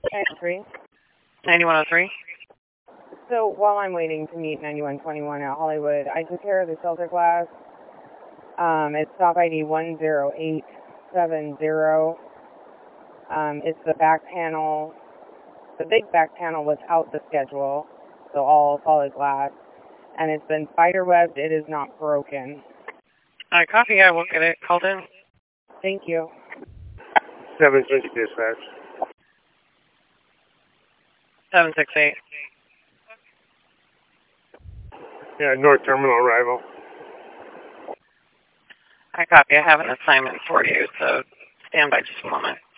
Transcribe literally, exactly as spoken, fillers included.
ninety-three. ninety-one oh three. So while I'm waiting to meet ninety-one twenty-one at Hollywood, I took care of the shelter glass. Um, it's stop I D one zero eight seven zero. Um, it's the back panel, the big back panel without the schedule, so all solid glass. And it's been spider webbed. It is not broken. All right, copy. I will get it called in. Thank you. seven six dispatch. seven six eight. Yeah, North Terminal arrival. I copy. I have an assignment for you, so stand by just a moment.